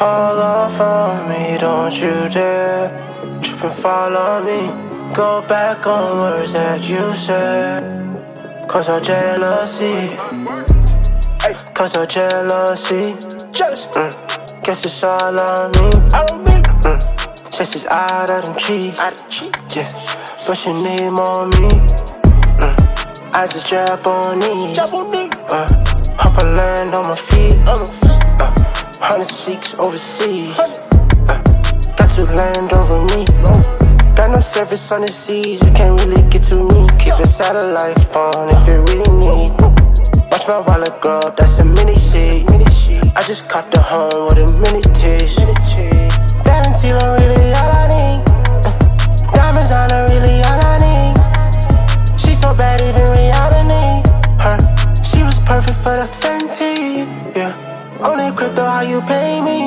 Fall off on me, don't you dare trip and fall on me. Go back on words that you said, cause of jealousy. Cause of jealousy. Guess it's all on me. Says it's out of them cheeks. Yeah, but she need more me. I just jab on me. Hope I land on my feet. 100 seeks overseas. Got to land over me. Got no service on the seas, you can't really get to me. Keep a satellite phone if you really need. Watch my wallet grow, that's a mini seat. I just caught the home with a mini tish. Valentino really all I need. Diamonds on her really all I need. She so bad even reality. Her, she was perfect for the Fenty. Yeah, only crypto how you pay me.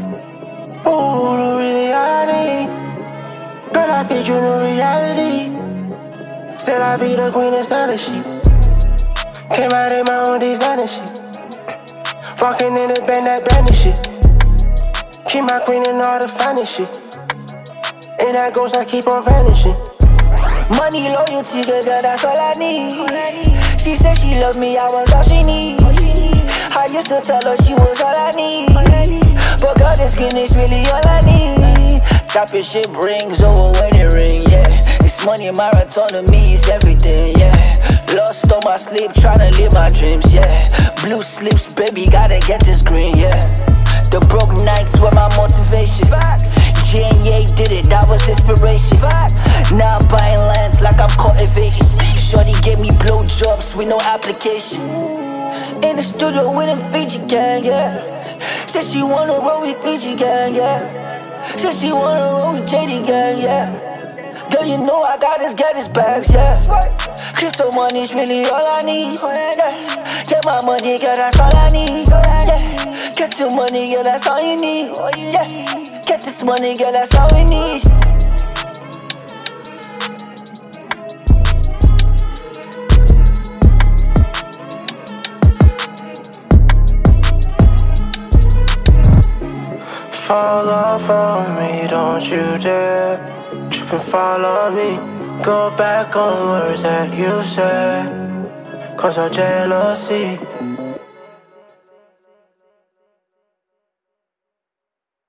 Ooh, the really all I need. Girl, I feed you new reality. Said I be the queen of style shit. Came out in my own designer shit. Walking in the band, that bandit shit. Keep my queen in all the finest shit. And that ghost, I keep on vanishing. Money, loyalty, girl, that's all I need. She said she loved me, I was all she need. I used to tell her she was all I need. But God, this skin is really all I need. Top your shit rings over wedding ring, yeah. It's money marathon to me, it's everything, yeah. Lost on my sleep, tryna live my dreams, yeah. Blue slips, baby, gotta get this green, yeah. The broke nights were my motivation. J&A did it, that was inspiration. Now I'm buying lands like I'm cultivating. Shorty gave me blowjobs with no application. In the studio with them Fiji gang, yeah. Said she wanna roll with Fiji gang, yeah. Said she wanna roll with JD gang, yeah. Girl, you know I got this bags, yeah. Crypto money's really all I need, yeah. Get my money, girl, that's all I need, yeah. Get your money, girl, that's all you need, yeah. Get this money, girl, that's all we need. Fall off on me, don't you dare trip and fall on me. Go back on words that you said, cause of jealousy.